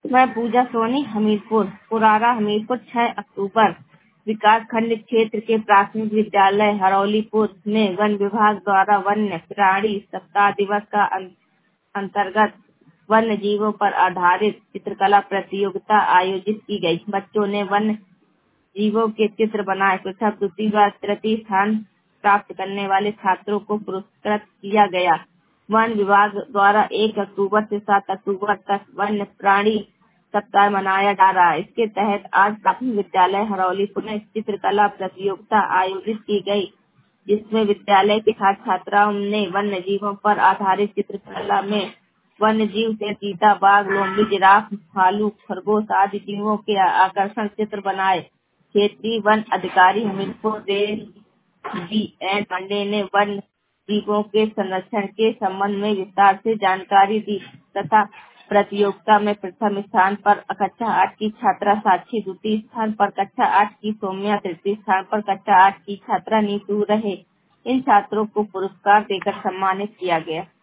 मैं पूजा सोनी, हमीरपुर पुरारा हमीरपुर 6 अक्टूबर। विकास खंड क्षेत्र के प्राथमिक विद्यालय हरौलीपुर में वन विभाग द्वारा वन्य प्राणी सप्ताह दिवस का अंतर्गत वन्य जीवों पर आधारित चित्रकला प्रतियोगिता आयोजित की गई। बच्चों ने वन्य जीवों के चित्र बनाए। प्रथम, द्वितीय व तृतीय स्थान प्राप्त करने वाले छात्रों को पुरस्कृत किया गया। वन विभाग द्वारा 1 अक्टूबर से 7 अक्टूबर तक वन्य प्राणी सप्ताह मनाया जा रहा है। इसके तहत आज प्राथमिक विद्यालय हरौलीपुर में चित्रकला प्रतियोगिता आयोजित की गई, जिसमें विद्यालय के छात्र छात्राओं ने वन्य जीवों पर आधारित चित्रकला में वन्य जीव से चीता, बाघ, लोमड़ी, जिराफ, भालू, खरगोश आदि जीवों के आकर्षण चित्र बनाए। क्षेत्रीय वन अधिकारी हमीरपुर रेंज जी.एन. पांडे ने वन्य जीवों के संरक्षण के संबंध में विस्तार से जानकारी दी तथा प्रतियोगिता में प्रथम स्थान पर कक्षा 8 की छात्रा साक्षी, द्वितीय स्थान पर कक्षा 8 की सौम्या, तृतीय स्थान पर कक्षा 8 की छात्रा नीतू रहे। इन छात्रों को पुरस्कार देकर सम्मानित किया गया।